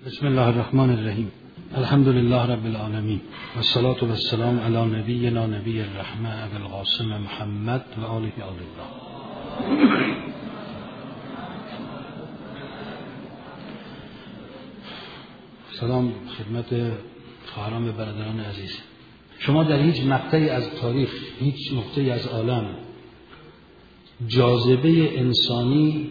بسم الله الرحمن الرحیم. الحمد لله رب العالمین و الصلاة و السلام علی نبینا نبی الرحمة ابی القاسم محمد و آله الله. سلام خدمت خواهران و برادران عزیز. شما در هیچ مقطعی از تاریخ، هیچ نقطه‌ای از عالم جاذبه انسانی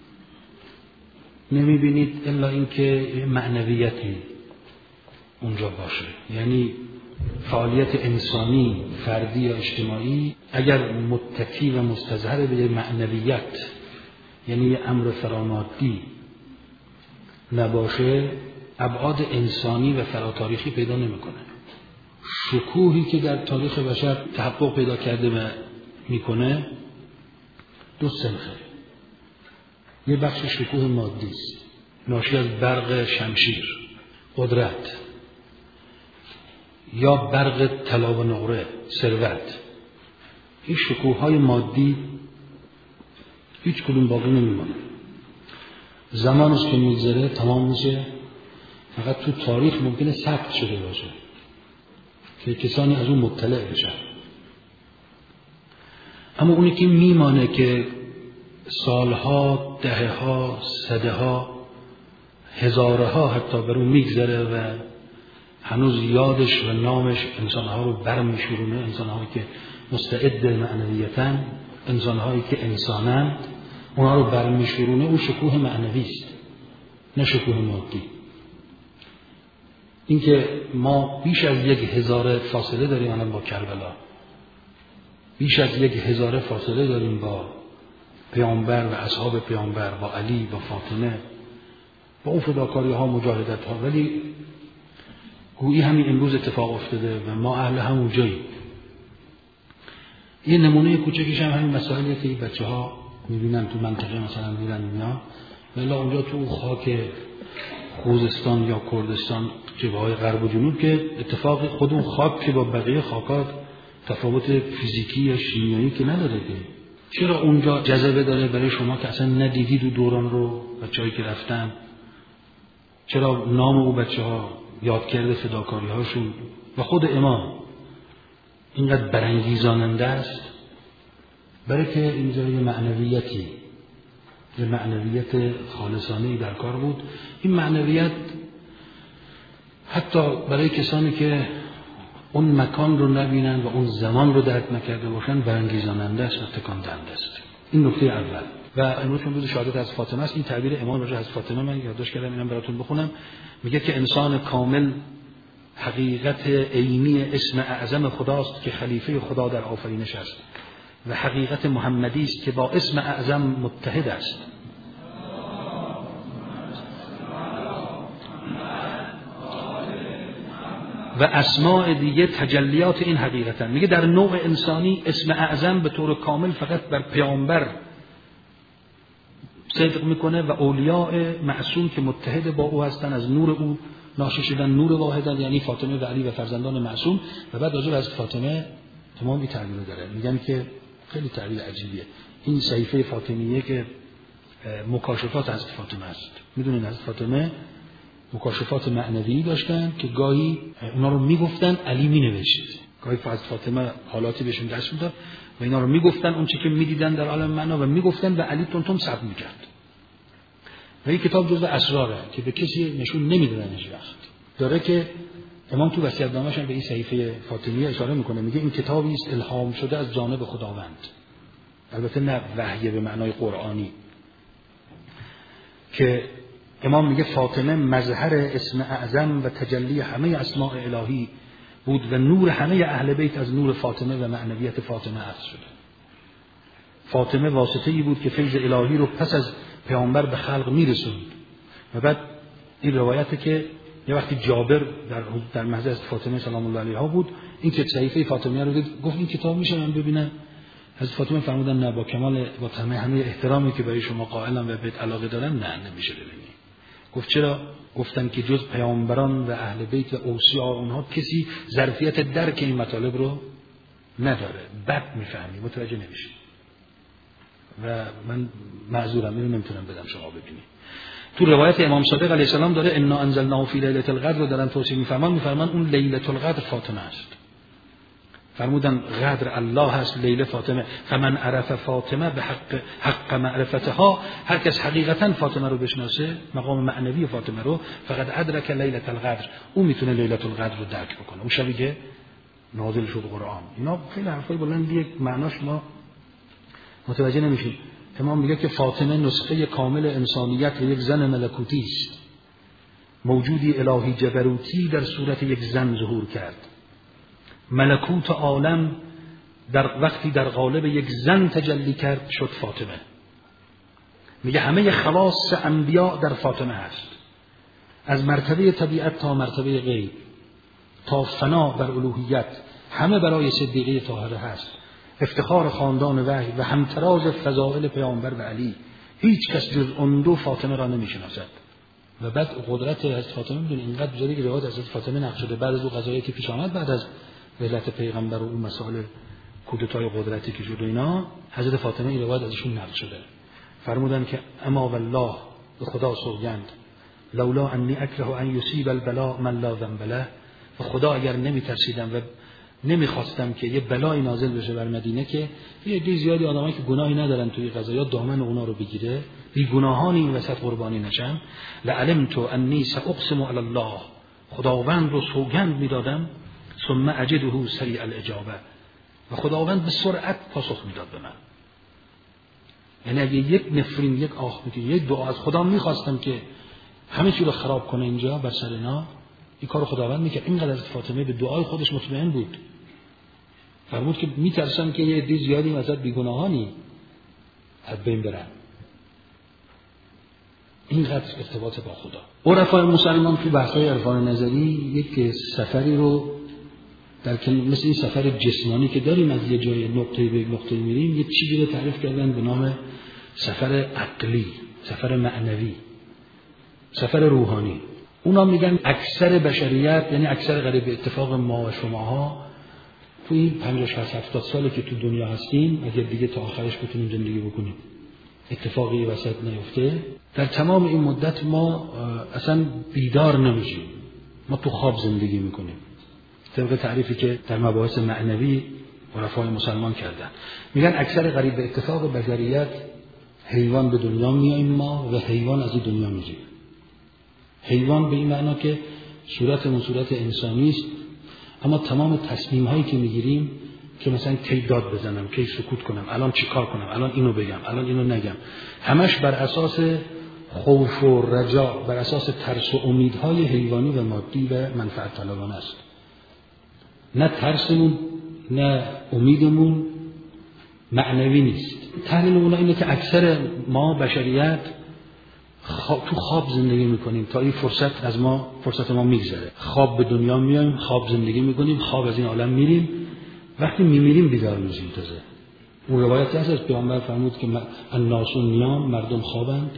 نمی‌بینید الا اینکه معنویتی اونجا باشه. یعنی فعالیت انسانی، فردی یا اجتماعی اگر متکی و مستظهر به معنویت، یعنی یه امر فرامادی نباشه، ابعاد انسانی و فراتاریخی پیدا نمی‌کنه. شکوهی که در تاریخ بشر تحقق پیدا کرده و میکنه دو صنفه. یه بخش شکوه مادی است، ناشی از برق شمشیر، قدرت، یا برق طلا و نقره، ثروت. این شکوه‌های مادی هیچ کدوم باقی نمیمونه. زمان است که میگذره تمام میشه، فقط تو تاریخ ممکنه ثبت شده باشه که کسانی از اون مطلع بشن. اما اونی که میمانه که سالها، دهه‌ها، صدها، هزارها حتی بر اون میگذره و هنوز یادش و نامش انسانها رو برمیشورونه، انسانهایی که مستعد معنویتن، انسانهایی که انسانند، اونها رو برمیشورونه. اون شکوه معنوی است، نه شکوه مادی. اینکه ما بیش از 1000 فاصله داریم الان با کربلا، بیش از 1000 فاصله داریم با پیامبر و اصحاب پیامبر، با علی، با فاطمه، با اون فداکاری ها، مجاهدت ها، ولی گویی همین امروز اتفاق افتاده و ما اهل همون جاییم. یه نمونه کوچکیش هم همین مسائلیه که بچه ها میبینن تو منطقه مثلا میرن میان، ولی اونجا تو خاک خوزستان یا کردستان، جبهه‌های غرب و جنوب، که اتفاق خود اون خاک که با بقیه خاکات تفاوت فیزیکی یا شیمیایی که نداره، که چرا اونجا جذبه داره برای شما که اصلا ندیدید و دوران رو، بچه‌هایی که رفتن، چرا نام او بچه‌ها، یاد کرده فداکاری هاشون و خود امام اینقدر برانگیزاننده است؟ برای که اینجا یه معنویتی، یه معنویت خالصانه‌ای در کار بود. این معنویت حتی برای کسانی که اون مکان رو نبینن و اون زمان رو درک نکرده باشن برانگیزاننده است و تکان دهنده است. این نکته اول. و امروز روز شهادت از فاطمه است. این تعبیر امام راجع از فاطمه من یادداشت کردم، اینم براتون بخونم. میگه که انسان کامل حقیقت عینی اسم اعظم خداست که خلیفه خدا در آفرینش است و حقیقت محمدی است که با اسم اعظم متحد است. و اسماء دیگه تجلیات این حقیقتن. میگه در نوع انسانی اسم اعظم به طور کامل فقط بر پیامبر صدق میکنه و اولیاء معصوم که متحد با او هستن، از نور او ناشی شدن، نور واحدن، یعنی فاطمه و علی و فرزندان معصوم. و بعد راجع به از فاطمه تمامی تعبیر داره. میگن که خیلی تعبیر عجیبیه. این صحیفه فاطمیه که مکاشفات از فاطمه است. میدونین از فاطمه مکاشفات معنوی داشتن که گاهی اونا رو میگفتن، علی مینوشت. گاهی از فاطمه حالاتی بهشون دست میداد و اینا رو میگفتن، اون چه که میدیدن در عالم معنا و میگفتن و علی تون ثبت میکرد. و این کتاب جزء اسراره که به کسی نشون نمیدادن هیچ وقت. داره که امام تو وصیت‌نامه‌اش به این صحیفه فاطمیه اشاره میکنه، میگه این کتابی است الهام شده از جانب خداوند. البته نه وحی به معنای قرآنی، که امام میگه فاطمه مظهر اسم اعظم و تجلی همه اسماء الهی بود و نور همه اهل بیت از نور فاطمه و معنویت فاطمه عطف شده. فاطمه واسطه‌ای بود که فیض الهی رو پس از پیامبر به خلق میرسوند. و بعد این روایته که یه وقتی جابر در محضر فاطمه سلام الله علیها بود، این که صحیفه فاطمیه رو دید، گفت این کتاب میشه من ببینم؟ از فاطمه فرمودن نه، با کمال با همه احترامی که برای شما قائلم و بهت علاقه دارم، نه نمیشه ببینی. گفت چرا؟ گفتن که جز پیامبران و اهل بیت و اوصیا اونها کسی ظرفیت درک این مطالب رو نداره، بد میفهمی، متوجه نمیشی. و من معذورم، اینو نمیتونم بدم شما ببینید. تو روایت امام صادق علیه السلام داره انا انزلناه فی لیلة القدر رو دارن توصیف میفرمان اون لیلة القدر فاطمه است. فرمودن قدر الله هست، لیله فاطمه. فمن عرف فاطمه به حق معرفتها، هر کس حقیقتا فاطمه رو بشناسه، مقام معنوی فاطمه رو، فقط ادرک لیلة القدر، اون میتونه لیلة القدر رو درک بکنه، اون شبی که نازل شد قرآن. اینا خیلی حرفای بلندیه، معناش ما متوجه نمیشیم. امام میگه که فاطمه نسخه کامل انسانیت و یک زن ملکوتی است، موجودی الهی جبروتی در صورت یک زن ظهور کرد. ملکوت عالم وقتی در قالب یک زن تجلی کرد شد فاطمه. میگه همه خواص انبیاء در فاطمه هست، از مرتبه طبیعت تا مرتبه غیب تا فنا بر الوهیت، همه برای صدیقه طاهره هست. افتخار خاندان وحی و همتراز فضائل پیامبر و علی، هیچ کس جز اون دو فاطمه را نمیشناسد. و بعد قدرت حضرت فاطمه میدونی اینقدر بزرگه که روایت حضرت فاطمه نقل شده بعد از اون قضایی که پیش آمد، بعد از ولادت پیغمبر و اون مسائل کودتای قدرتی که شد و اینا، حضرت فاطمه این روایت ازشون نقل شده. فرمودن که اما والله، به خدا سوگند، لولا انی اکره ان یصیب البلاء من لا ذنب له، و خدا اگر نمیترسیدم و نمیخواستم که یه بلایی نازل بشه بر مدینه که یه عده زیادی آدمایی که گناهی ندارن توی قضایا دامن اونا رو بگیره، بی گناهان این وسط قربانی نشن، لعلمت انی ساقسم علی الله، خداوند رو سوگند میدادم، ثم اجده سریع الاجابه، و خداوند به سرعت پاسخ میداد به من. یعنی اگه یک نفرین، یک آخ میگه، یک دعا از خدا میخواستم که همه چی رو خراب کنه اینجا بر سر اینا، این کارو خداوند میکرد. اینقدر از فاطمه به دعای خودش مطمئن بود، فرمود که میترسم که یه عده زیادی مثلا بیگناهانی از بین برن. اینقدر ارتباط با خدا. عرفای مسلمان تو بحث‌های عرفان نظری یک سفری رو مثل این سفر جسمانی که داریم از یه جای نقطه به یک نقطه میریم، یه چیزی رو تعریف کردن به نام سفر عقلی، سفر معنوی، سفر روحانی. اونا میگن اکثر بشریت، یعنی اکثر قریب به اتفاق ما و شماها، تو این 50-60-70 سالی که تو دنیا هستیم، اگر دیگه تا آخرش بتونیم زندگی بکنیم، اتفاقی وسط نیفته، در تمام این مدت ما اصلا بیدار نمیشیم، ما تو خواب زندگی میکنیم، طبق تعریفی که در مباحث معنوی عرفای مسلمان کردن. میگن اکثر قریب به اتفاق بشریت حیوان به دنیا میاییم ما و حیوان از این دنیا میریم. حیوان به این معنا که صورتمون صورت انسانی است، اما تمام تصمیم هایی که میگیریم که مثلا کی داد بزنم، کی سکوت کنم، الان چی کار کنم، الان اینو بگم، الان اینو نگم، همش بر اساس خوف و رجا، بر اساس ترس و امیدهای حیوانی و مادی و منفعت طلبانه است. نه ترسمون نه امیدمون معنوی نیست. تحلیل اونا اینه که اکثر ما بشریت تو خواب زندگی میکنیم تا این فرصت ما میگذره. خواب به دنیا میایم، خواب زندگی میکنیم، خواب از این عالم میریم، وقتی میمیریم بیدار میشیم. تازه اون روایتی هست از پیامبر فرمود که الناس نیام، مردم خوابند،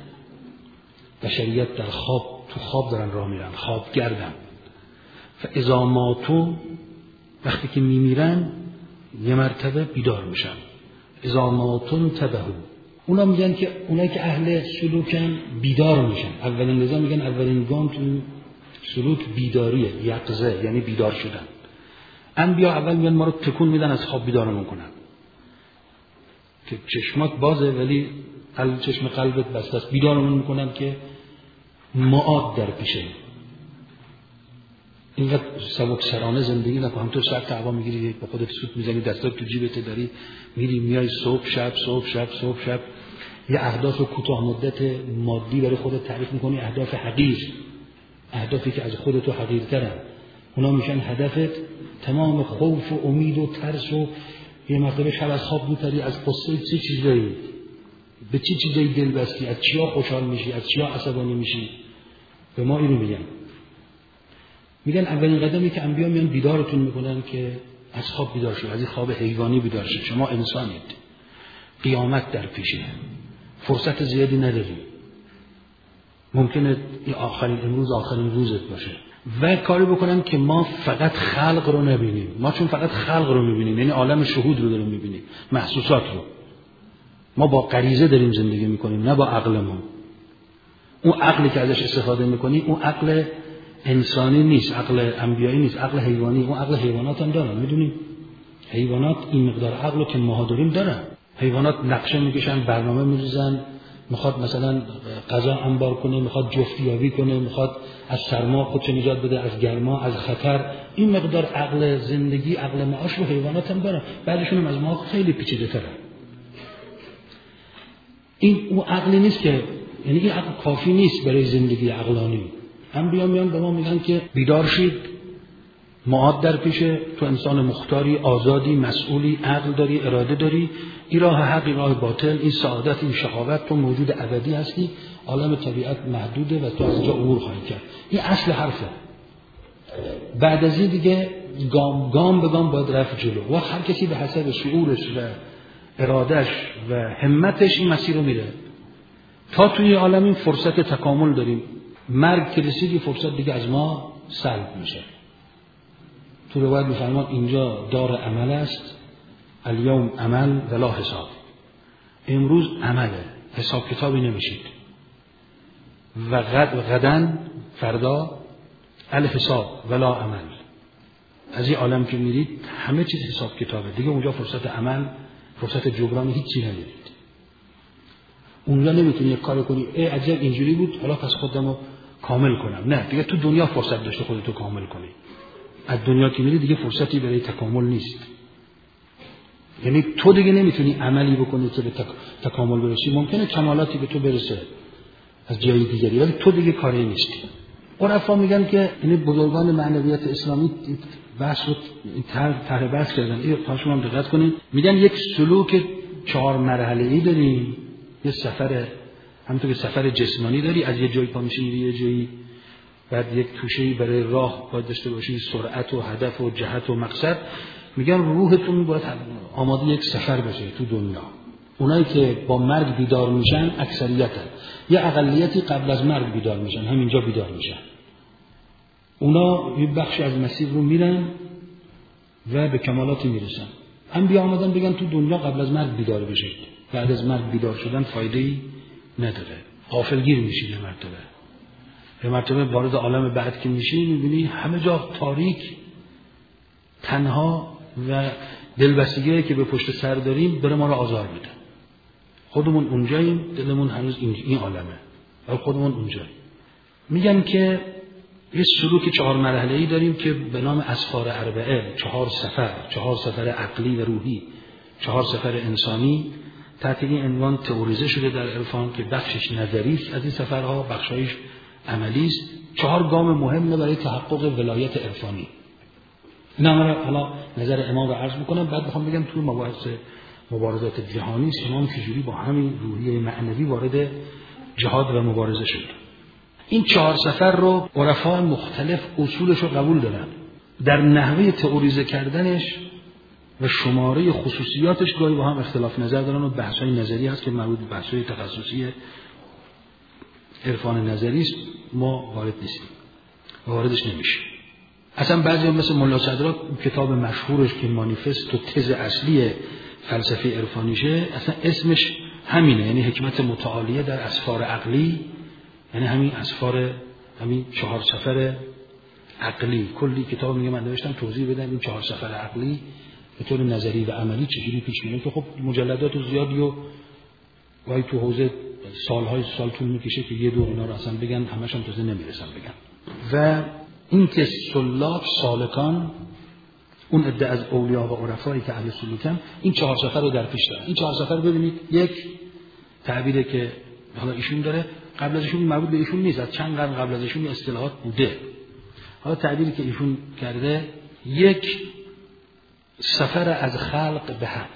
بشریت در خواب، تو خواب دارن راه میرن، خواب گردن. فاذا ماتوا، وقتی که میمیرن یه مرتبه بیدار میشن. اذا ماتوا انتبهوا. اونا میگن که اونایی که اهل سلوکن بیدار میشن. اولین نظام میگن اولین گام تو سلوک بیداریه، یقظه، یعنی بیدار شدن. انبیا اول میگن ما رو تکون میدن از خواب بیدارمون کنن، که چشمات بازه ولی چشم قلبت بسته است، بیدارمون میکنن که معاد در پیشه. اینقدر سبک سرانه زندگی نکن، تو سر تعبا میگیری، با خودت سوت میزنی، دستات تو جیبت داری، میری میای صبح شب یه اهداف کوتاه مدت مادی برای خودت تعریف میکنی، اهداف حقیر، اهدافی که از خودت تو حقیرترن، اونا میشن هدفت. تمام خوف و امید و ترس و یه مرتبه شب از خواب میپری، از قصه چه چیزایی، به چه چیزایی دل بستی، از چیا خوشحال میشی، از چیا عصبانی میشی. به ما اینو میگن اولین قدمی که انبیا میان بیدارتون میکنن که از خواب بیدار شید، از این خواب حیوانی بیدار شید، شما انسانید، قیامت در پیشه، فرصت زیادی نداری، ممکنه این آخرین روزت باشه، و کاری بکنن که ما فقط خلق رو نبینیم. ما چون فقط خلق رو میبینیم، یعنی عالم شهود رو داریم میبینیم، محسوسات رو، ما با غریزه داریم زندگی میکنیم، نه با عقلمون. اون عقلی که ازش استفاده میکنی اون عقل انسانی نیست، عقل انبیایی نیست، عقل حیوانی. اون عقل حیوانات هم دارن، میدونیم حیوانات این مقدار عقل که ما داریم دارن. حیوانات نقشه میکشن، برنامه میریزن، میخواد مثلا غذا انبار کنه، میخواد جفتیابی کنه، میخواد از سرما خودشو نجات بده، از گرما، از خطر. این مقدار عقل زندگی، عقل معاش رو حیوانات هم دارن، بعضیشون هم از ما خیلی پیچیده ترن. این اون عقلی نیست که، یعنی این عقل کافی نیست برای زندگی عقلانی. انبیا میان به ما میگن که بیدار شید، معاد در پیشه، تو انسان مختاری، آزادی، مسئولی، عقل داری، اراده داری، این راه حق، این راه باطل، این سعادت، این شقاوت، تو موجود ابدی هستی، عالم طبیعت محدوده و تو از اینجا عبور خواهی کرد. این اصل حرفه. بعد از این دیگه گام به گام باید رفت جلو و هر کسی به حسب شعورش و ارادش و همتش این مسیر رو میره. تا توی عالم این فرصت تکامل داریم، مرگ که رسیدی فرصت دیگه از ما سلب میشه. تو روایت می‌فرمان اینجا دار عمل است، الیوم عمل ولا حساب. امروز عمله، حساب کتابی نمیشید. و غدن، فردا، الحساب ولا عمل. از این عالم که میرید همه چیز حساب کتابه، دیگه اونجا فرصت عمل، فرصت جبران هیچی نمیدید. اونجا نمیتونی یک کار کنی عجب اینجوری بود حالا پس خودمو کامل کنم. نه، دیگه تو دنیا فرصت داشته خودتو کامل کنی. از دنیا که میری دیگه فرصتی برای تکامل نیست. یعنی تو دیگه نمیتونی عملی بکنی که به تکامل برسی. ممکنه کمالاتی به تو برسه از جای دیگری، ولی تو دیگه کاری نیستی. عرفا میگن که یعنی بزرگان معنویت اسلامی بحث رو طرح بحث کردن. این خواهشون هم دقت کنین. میگن یک سلوک 4 مرحله‌ای داریم. یه سفر، همونطور که سفر جسمانی داری، از یه جایی پا میشی میری یه جایی، بعد یک توشه‌ای برای راه باید داشته باشی، سرعت و هدف و جهت و مقصد. میگن روحتون باید آماده یک سفر بشه تو دنیا. اونایی که با مرگ بیدار میشن اکثریتن، یه اقلیتی قبل از مرگ بیدار میشن، همینجا بیدار میشن. اونا یه بخشی از مسیر رو میرن و به کمالاتی میرسن. انبیا آمدن بگن تو دنیا قبل از مرگ بیدار بشید، بعد از مرگ بیدار شدن فایده‌ای نداره، غافلگیر میشید. یه مرتبه وارد عالم بعد که میشی میبینی همه جا تاریک، تنها و دلبستگی که به پشت سر داریم داره ما رو آزار میده. خودمون اونجاییم، دلمون هنوز این عالمه، ولی خودمون اونجاییم. میگن که یه سلوک 4 مرحله‌ای داریم که به نام اسفار اربعه، 4 سفر عقلی و روحی، 4 سفر انسانی. تحت این عنوان تئوریزه شده در عرفان که بخشش نظری است از این سفرها، بخشایش عملی است. 4 گام مهمه برای تحقق ولایت عرفانی. اینا حالا نظر امام رو عرض میکنم، بعد میخوام بگم توی مبارزات جهانی امام چجوری با همین روحیه معنوی وارد جهاد و مبارزه شد. این 4 سفر رو عرفا مختلف اصولش رو قبول دارن. در نحوه تئوریزه کردنش و شماره خصوصیاتش گاهی با هم اختلاف نظر دارن و بحث‌های نظری هست که مربوط به بحث‌های تخصصی عرفان نظری است. ما وارد نیستیم، واردش نمیشیم. اصلا بعضی هم مثل ملا صدرا کتاب مشهورش که مانیفست و تز اصلی فلسفه عرفانیشه، اصلا اسمش همینه، یعنی حکمت متعالیه در اسفار عقلی، یعنی همین اسفار، همین 4 سفر عقلی. کلی کتاب میگه من نوشتم توضیح بدم این 4 سفر عقلی به طور نظری و عملی چجوری پیش میره، که خب مجلدات زیادی و گاهی تو حوزه سالهای سال طول میکشه که یه دور اینا رو اصلا بگن، همش هم تازه نمیرسن بگن. و این که سلاک، سالکان، اون عده از اولیا و عرفایی که اهل سلوکن، این 4 سفر رو در پیش دارن. این 4 سفر رو ببینید، یک تعبیری که حالا ایشون داره، قبل از ایشون مربوط به ایشون نیست، از چند قرن قبل از ایشون اصطلاحات بوده. حالا تعبیری که ایشون کرده، یک سفر از خلق به حق.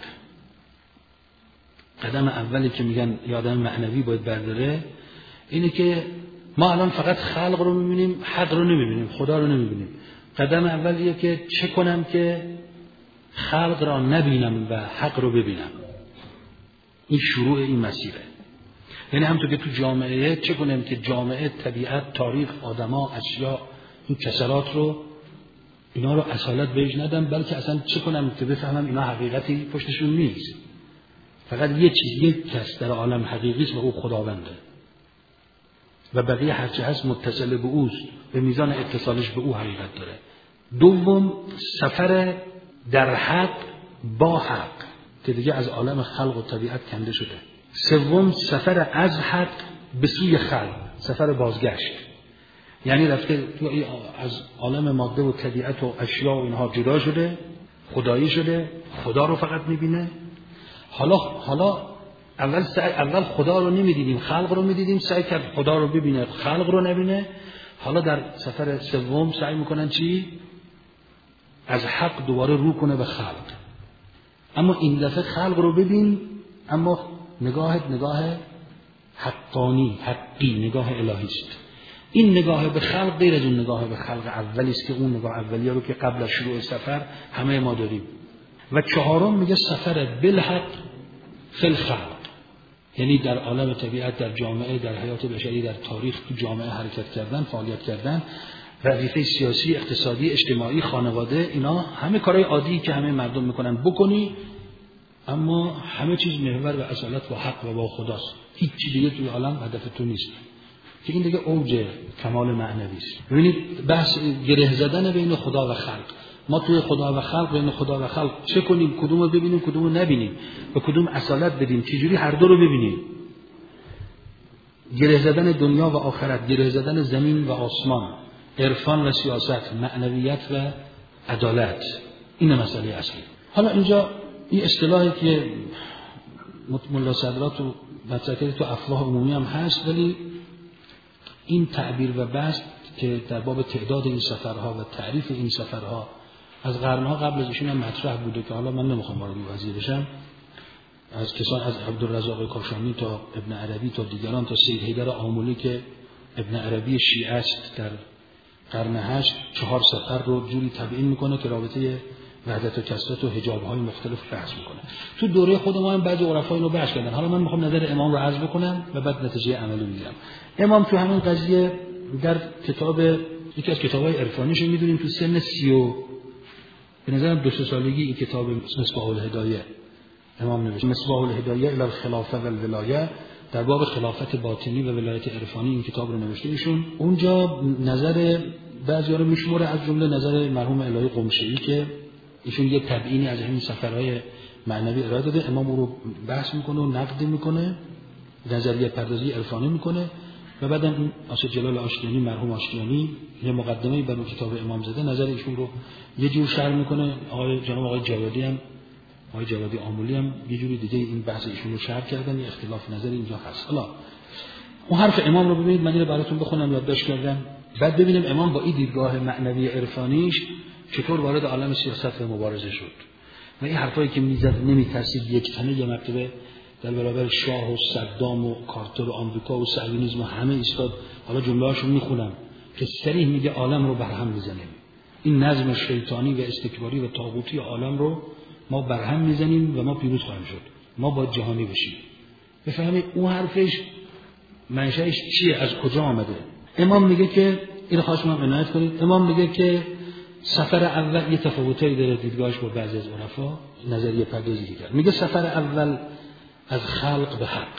قدم اولی که میگن یه آدم معنوی باید برداره اینه که ما الان فقط خلق رو میبینیم، حق رو نمیبینیم، خدا رو نمیبینیم. قدم اولیه که چه کنم که خلق را نبینم و حق رو ببینم. این شروع این مسیره. یعنی همونطور که تو جامعه چه کنم که جامعه، طبیعت، تاریخ، آدما، اشیا، این کسرات رو، اینا رو اصالت بهش ندم، بلکه اصلا چه کنم که بفهمم اینا حقیقتی پشتشون نیست. فقط یه چیز، یک کس در عالم حقیقی است و او خداونده. و بقیه هرچی هست متصل به اوست، به میزان اتصالش به او حقیقت داره. دوم سفر در حق با حق که دیگه از عالم خلق و طبیعت کنده شده. سوم سفر از حق به سوی خلق، سفر بازگشت، یعنی رفته تو از عالم ماده و طبیعت و اشیا و اینها جدا شده، خدایی شده، خدا رو فقط میبینه. حالا اول خدا رو نمیدیدیم، خلق رو میدیدیم، سعی کرد خدا رو ببینه، خلق رو نبینه. حالا در سفر سوم سعی میکنن چی؟ از حق دوباره رو کنه به خلق. اما این دفعه خلق رو ببین، اما نگاه حقانی، حقی، نگاه الهی است. این نگاه به خلق غیر از اون نگاه به خلق اولی است که اون نگاه اولیه رو که قبل از شروع سفر همه ما داریم. و چهارم میگه سفر بالحق فی الخلق، یعنی در عالم طبیعت، در جامعه، در حیات بشری، در تاریخ تو جامعه حرکت کردن، فعالیت کردن، وظیفه سیاسی، اقتصادی، اجتماعی، خانواده، اینا همه کارهای عادی که همه مردم میکنن بکنی، اما همه چیز محور و اصالت با حق و با خداست. هیچ چیز دیگه توی عالم هدف تو نیست، که این دیگه اوج کمال معنوی است. ببینید بحث گره زدن بین خدا و خلق. ما توی خدا و خلق، بین خدا و خلق چه کنیم؟ کدوم رو ببینیم، کدوم رو نبینیم، به کدوم اصالت بدیم، چجوری هر دو رو ببینیم؟ گره زدن دنیا و آخرت، گره زدن زمین و آسمان، عرفان و سیاست، معنویت و عدالت، این مسئله اصلی. حالا اینجا این اصطلاحی که ملا صدرات و مطرح تو افواه عمومی هم هست، ولی این تعبیر و بحث که در باب تعداد این سفرها و تعریف این سفرها از قرنها قبل از ایشون هم مطرح بوده که حالا من نمیخوام وارد این قضیه بشم. از کسان از عبدالرزاق کاشانی تا ابن عربی تا دیگران تا سید حیدر آملی که ابن عربی شیعه است، در قرن 8 4 سفر رو جوری تبیین میکنه که رابطه وحدت و کثرت و حجاب‌های مختلف بحث میکنه. تو دوره خود ما هم بعضی عرفا اینو بحث کردن. حالا من میخوام نظر امام رو عرض بکنم و بعد نتیجه عملی میگم. امام تو همین قضیه در کتاب، یکی از کتاب‌های عرفانیش میدونیم، تو سن 30 به نظرم 2 سالگی این کتاب مصباح الهدایه امام نوشت. مصباح الهدایه الی الخلافه و الولایه، در باب خلافت باطنی و ولایت عرفانی این کتاب رو نوشته ایشون. اونجا نظر بعضی‌ها رو میشمره، از جمله نظر مرحوم الهی قمشه‌ای که ایشون یه تبیینی از همین سفرهای معنوی ارائه داده. امام او رو بحث میکنه و نقد میکنه، نظریه پردازی عرفانی میکنه و بعدم این آسد جلال آشتیانی، مرحوم آشتیانی، یه مقدمه‌ای بر کتاب امام زده، نظر ایشون رو یه جور شرح میکنه. آقای جوادی هم، آقای جوادی آملی هم یه جوری دیگه این بحث ایشون رو شرح کردن. یه اختلاف نظر اینجا هست. حالا اون حرف امام رو ببینید، من اینو براتون بخونم، یادداشت کردم، بعد ببینیم امام با این دیدگاه معنوی عرفانیش چطور وارد عالم سیاست و مبارزه شد و این حرفایی که میزد نمیترسید یک تنه یه مرتبه در برابر شاه و صدام و کارتر و آمریکا و صهیونیسم و همه ایستاد. حالا جمله‌هاشو میخونم که صریح میگه عالم رو برهم میزنیم، این نظم شیطانی و استکباری و طاغوتی عالم رو ما برهم میزنیم و ما پیروز خواهیم شد، ما باید جهانی بشیم. بفهمید اون حرفش منشأش چیه، از کجا آمده. امام میگه که این خواستم عنایت کنید، امام میگه که سفر اول یه تفاوتایی داره دیدگاهش با بعضی از عرفا، نظریه پردازی کرد. میگه سفر اول از خلق به حق،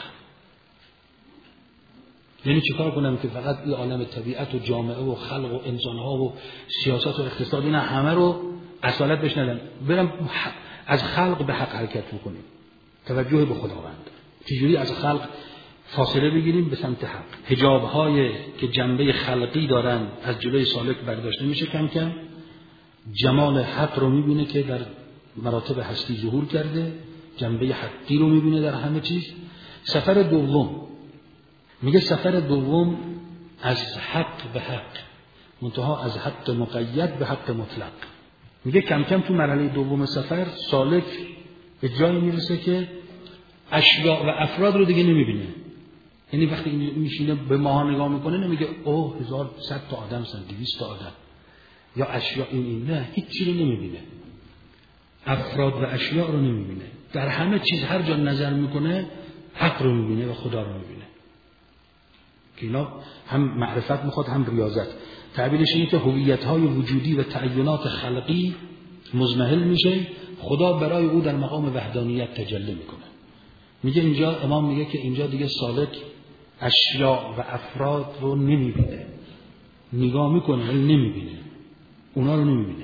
یعنی چیکار کنم که فقط این عالم طبیعت و جامعه و خلق و انسانها و سیاست و اقتصاد اینا همه رو اصالت بهش ندم، برم از خلق به حق حرکت بکنیم، توجه به خداوند، چجوری از خلق فاصله بگیریم به سمت حق. حجاب‌های که جنبه خلقی دارن از جلوی سالک برداشته میشه، کم کم جمال حق رو میبینه که در مراتب هستی ظهور کرده، جنبه حقی رو میبینه در همه چیز. سفر دوم میگه سفر دوم از حق به حق، منتها از حق مقید به حق مطلق. میگه کم کم تو مرحله دوم سفر سالک به جایی میرسه که اشیاء و افراد رو دیگه نمیبینه. یعنی وقتی میشینه به ماها نگاه میکنه نمیگه اوه 1100 تا آدم هستن، 200 تا آدم یا اشیاء، این نه، هیچ چیزی رو نمیبینه، افراد و اشیاء رو نمیبینه، در همه چیز هر جا نظر میکنه حق رو میبینه و خدا رو میبینه که اینا هم معرفت میخواد هم ریاضت. تعبیرش اینه که هویت‌های وجودی و تعینات خلقی مزمحل میشه، خدا برای او در مقام وحدانیت تجلی میکنه. میگه اینجا امام میگه که اینجا دیگه سالک اشیاء و افراد رو نمیبینه، نگاه میکنه ولی نمیبینه، اونا رو نمیبینه.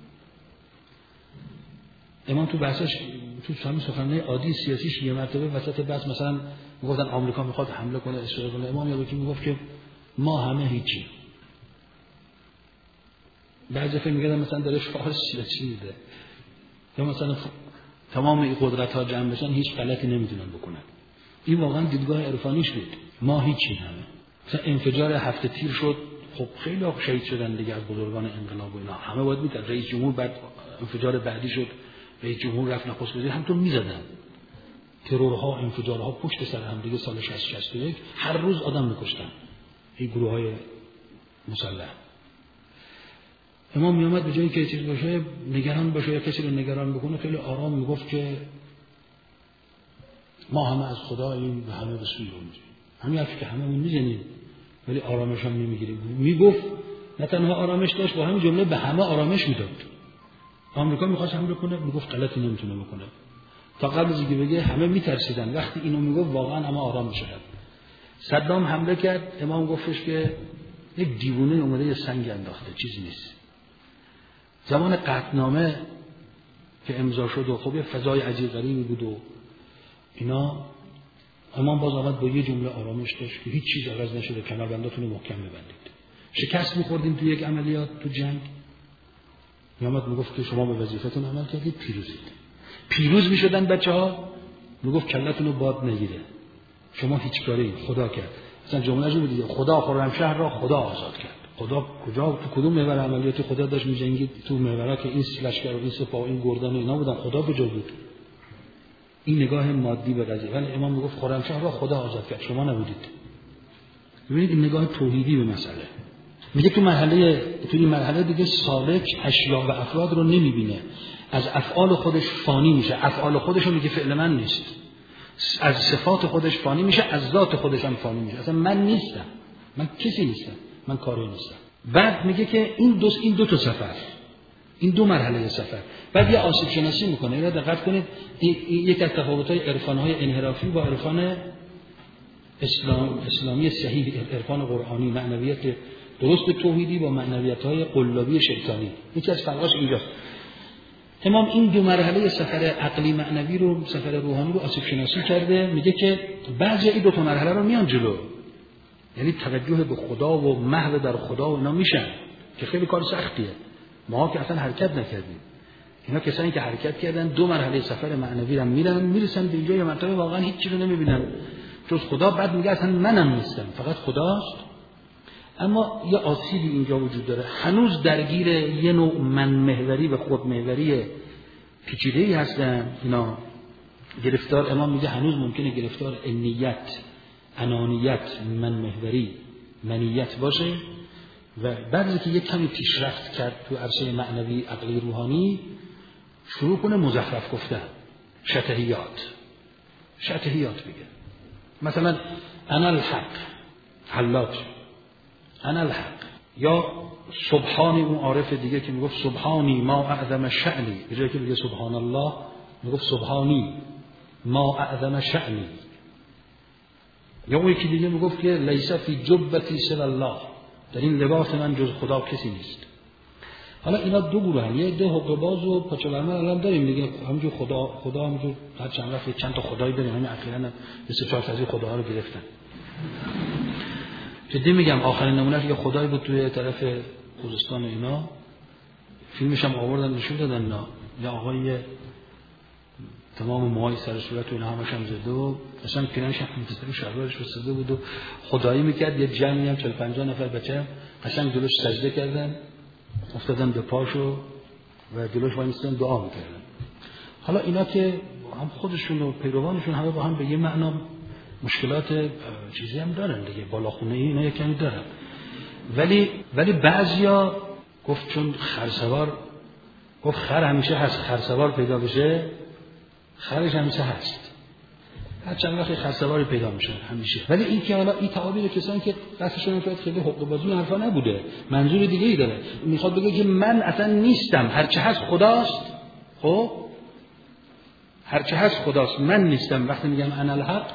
امام تو بحثش تو همین سخنرانی عادی سیاسیش یه مرتبه وسط بحث مثلا میگفتن آمریکا میخواد حمله کنه اسرائیل کنه، امام یادی میگفت که ما همه هیچی. بعضی فکر می‌کردن مثلا داره شعار سیاسی میده، یا مثلا تمام این قدرت ها جمع بشن هیچ غلطی نمیتونن بکنن. این واقعا دیدگاه عرفانیش بود، ما هیچی همه. مثلا انفجار هفته تیر شد، خب خیلی ها شهید شدن دیگه از بزرگان انقلاب و اینا، همه باید می‌دید. رئیس جمهور بعد انفجار بعدی شد، رئیس جمهور رفت نخست وزیر، همونطور میزدن. ترورها، انفجارها پشت سر هم دیگه سال 60-61 هر روز آدم می‌کشتن این گروه‌های مسلح. امام میامد به جایی که چیز باشه نگران باشه یا کسی رو نگران بکنه خیلی آرام میگفت که ما همه از خداییم و همه به سوی او می‌ریم. همین حرفی که هممون میزنیم ولی آرامش هم نمیگیریم. میگفت نه تنها آرامش داشت، با همین جمله به همه آرامش میداد. آمریکا میخواست حمله کنه میگفت غلطی نمیتونه بکنه. تا قبل از اینکه بگه همه میترسیدن، وقتی اینو میگفت واقعا همه آرام میشدن. صدام حمله کرد، امام گفتش که یک دیوانه اومده یه سنگ انداخته، چیزی نیست. زمان قطعنامه که امضا شد و خب یه فضای عجیب غریبی بود و اینا، امام باز آمد با یه جمله آرامش داشت که هیچ چیز عوض نشده، کمربنداتون رو محکم ببندید. شکست می‌خوردیم تو یک عملیات تو جنگ، میامد میگفت که شما به وظیفتون عمل کردید، پیروز میشدن بچه‌ها، میگفت کلتون رو باد نگیره، شما هیچ کاری خدا کرد. مثلا جمله‌اش بود دیگه، خدا خرمشهر را خدا آزاد کرد. خدا کجا تو کدوم محور عملیاتی خدا داشت می‌جنگید؟ تو محورا که این لشکر و این سپاه و این گردن و اینا بودن، خدا کجا بود؟ این نگاه مادی به قضیه. ولی امام میگفت خرمشهر را خدا آزاد کرد، شما نبودید. ببینید این نگاه توحیدی به مسئله. میگه تو این مرحله دیگه سالک اشیاء و افراد رو نمیبینه، از افعال خودش فانی میشه. افعال خودش رو میگه فعل من نیست، از صفات خودش فانی میشه، از ذات خودش هم فانی میشه. اصلا من نیستم، من کسی نیستم، من کاری نیستم. بعد میگه که این دو تا سفر، این دو مرحله سفر. بعد یه آسیب شناسی میکنه. اینا دقت کنید، یک از تفاوت‌های عرفان‌های انحرافی با عرفان اسلامی صحیح، عرفان قرآنی، معنویت درست توحیدی با معنویت‌های قلابی شیطانی، یکی از فرقاش اینجاست. امام این دو مرحله سفر عقلی معنوی رو، سفر روحانی رو آسیب شناسی کرده. میگه که بعضی این دو تا مرحله رو میان جلو، یعنی توجه به خدا و محو در خدا و اینا میشن که خیلی کار سختیه. ما که اصلا حرکت نکردیم، اینا کسانی که حرکت کردن دو مرحله سفر معنوی رو میرسن به اینجا، یه مرتبه واقعا هیچ چیزی رو نمیبینن جز خدا. بعد میگه اصلا منم نیستم، فقط خداست. اما یه آسیبی اینجا وجود داره، هنوز درگیر یه نوع من محوری و خود محوری پیچیده‌ای هستن اینا. گرفتار، امام میگه هنوز ممکنه گرفتار انیت، انانیت، من محوری، منیت باشه و بعد که یک کمی پیشرفت کرد تو عرصه معنوی عقلی روحانی، شروع کنه مزخرف گفتن، شطحیات بگه. مثلا انا الحق، حلاج انا الحق. یا سبحانی، اون عارف دیگه که میگفت سبحانی ما اعظم شأنی، به جایی که میگه سبحان الله میگفت سبحانی ما اعظم شأنی. یا اون یکی دیگه میگفت که لیس فی جبتی سوی الله، در این لباس من جز خدا کسی نیست. حالا اینا دو گروه هم، یه ده حقه باز و پاچه برمن الان داریم دیگه، همونجور خدا همونجور هر چند وقت چند تا خدایی داریم، همین اخیراً هم 24 تا از خداها رو گرفتن. جدی میگم آخرین نمونهش یه خدایی بود توی طرف خوزستان اینا، فیلمش هم آوردن نشون دادن، یه آقای تمام موهای سر صورت و اینا همش هم زده و اصلا پیرنش هم رو شلوارش وساده بود و خدایی میکرد. یه جمعی هم 40-50 نفر بچه قشنگ جلوش سجده کردن، افتادن به پاشو و جلوش وای میستن دعا میکردن. حالا اینا که هم خودشون و پیروانشون همه با هم به یه معنا مشکلات چیزی هم دارن دیگه، بالاخونه اینا یکمی دارن. ولی بعضیا گفت چون خرسوار، گفت خر همیشه هست، خرسوار پیدا بشه خرش همیشه هست، هر چند وقتی خرسواری پیدا میشه همیشه. ولی این که حالا این تعابیر کسانی که قصدشون شاید خیلی حقوق بازی حرفا نبوده، منظور دیگه ای داره، میخواد بگه که من اصلا نیستم، هرچه هست خداست. خب هرچه هست خداست، من نیستم. وقتی میگم انا الحق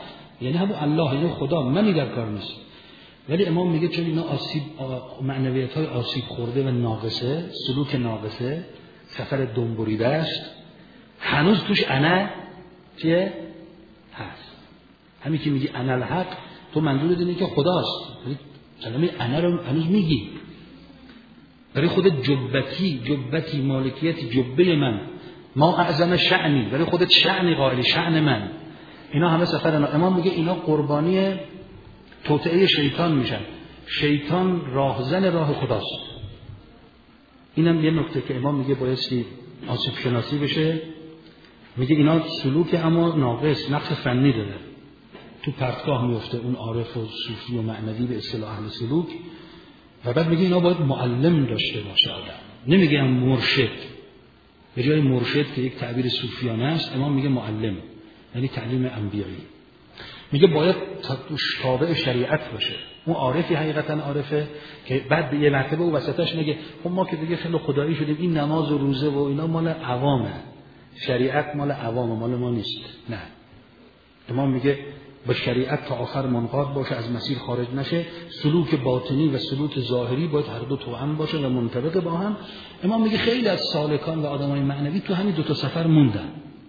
یعنی همون الله، یعنی خدا، منی در کار نیست. ولی امام میگه چون اینا معنویت‌های آسیب خورده و ناقصه، سلوک ناقصه، سفر دنبریده است، هنوز توش انا چیه؟ هست. همین که میگی انا الحق، تو منظور اینه که خداست. ولی کلمه انا رو هنوز میگی. برای خودت جبتی مالکیتی، جبه من، ما اعظم شأنی، برای خودت شأنی قائلی، شأن من. اینا همه سفر امام میگه اینا قربانی توطئه شیطان میشن. شیطان راهزن راه خداست. اینم یه نکته که امام میگه بایستی آسیب شناسی بشه. میگه اینا سلوک اما ناقص، نقص فنی داره. تو پرتگاه میفته اون عارف و صوفی و معنوی به اصطلاح اهل سلوک. و بعد میگه اینا باید معلم داشته باشه آدم. نمیگه مرشد. به جای مرشد که یک تعبیر صوفیانه است، امام میگه معلم، یعنی تعلیم انبیایی. میگه باید تابع شریعت باشه. اون عارفی حقیقتا عارفه که بعد به یه مرتبه او وسطش میگه خب ما که دیگه خیلی خدایی شدیم، این نماز و روزه و اینا مال عوامه، شریعت مال عوامه، مال ما نیست. نه، امام میگه با شریعت تا آخر منقاد باشه، از مسیر خارج نشه. سلوک باطنی و سلوک ظاهری باید هر دو توأم باشه و منطبق با هم. امام میگه خیلی از سالکان و آدمای معنوی تو همین دو تا سفر موندن